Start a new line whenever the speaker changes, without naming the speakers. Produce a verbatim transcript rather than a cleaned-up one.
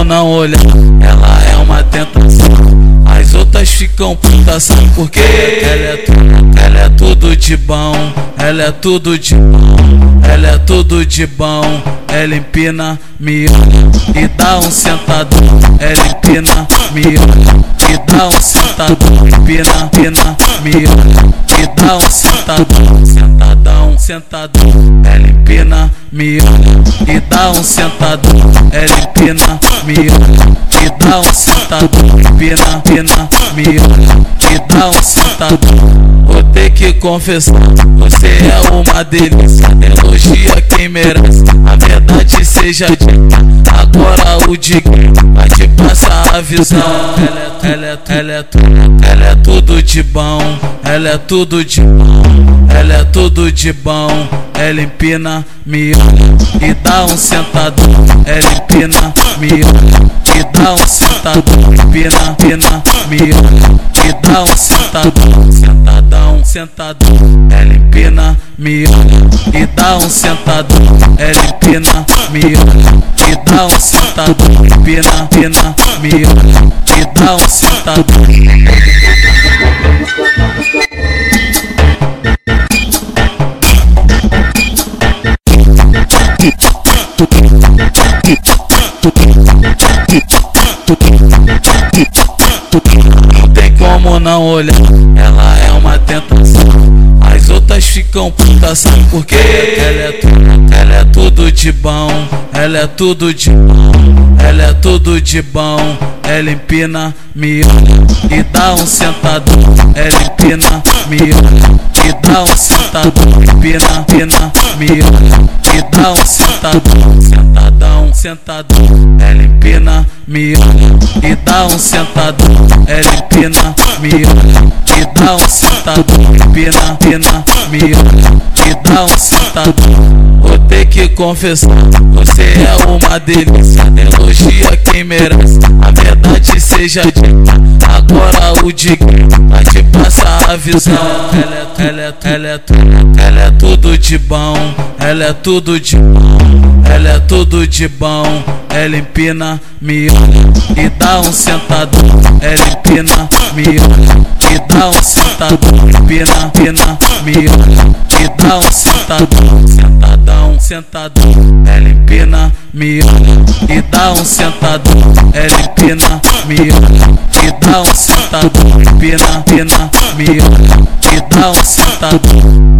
como não olhar, ela é uma tentação. As outras ficam putas, sabe por quê? Ela é tudo, ela é tudo de bom, ela é tudo de bom, ela é tudo de bom. Ela empina, me olha e dá um sentadão. Ela empina, me olha e dá um sentadão. Empina, empina, me olha e dá um sentadão. Sentadão, sentadão. Ela empina, me olha e dá um sentadão. Ela empina, me olha e dá um sentadão. Empina, empina, me olha e dá um sentadão. Vou ter que confessar, você é uma delícia. Elogia quem merece, a verdade seja dita. Agora o digno vai te passar a visão. Ela é, ela é, ela é, ela é tudo de bom, ela é tudo de bom, ela é tudo de bom. Ela empina, me olha e dá um sentadão. Ela empina, me olha e dá um sentadão. Empina, empina, me olha e dá um sentadão. Sentadão, sentadão. Ela empina, me olha e dá um sentadão. Ela empina, me olha e dá um sentadão. Empina, empina, me olha e dá um sentadão. Não tem como não olhar, ela é uma tentação. As outras ficam putas, sabe por quê? Ela é tudo, ela é tudo de bom, ela é tudo de bom, ela é tudo de bom. Ela empina, me olha e dá um sentadão. Ela empina, me olha e dá um sentadão. Empina, empina, me olha e dá um sentadão. Sentadão, sentadão. Ela empina, me olha e dá um sentadão. Ela empina, me olha e dá um sentadão. Empina, empina, me olha e dá um sentadão. Vou ter que confessar, você é uma delícia. Elogia quem merece, a verdade seja dita. Agora o digno vai te passar a visão. Ela é, ela é, ela é, ela é tudo de bom, ela é tudo de bom, ela é tudo de bom. Ela empina, me olha e dá um sentadão. Ela empina, me olha e dá um sentadão. Empina, empina, me olha e dá um sentadão. Sentadão, sentadão. Ela empina, me olha e dá um sentadão. Ela empina, me olha e dá um sentadão. Empina, empina, me olha e dá um sentadão.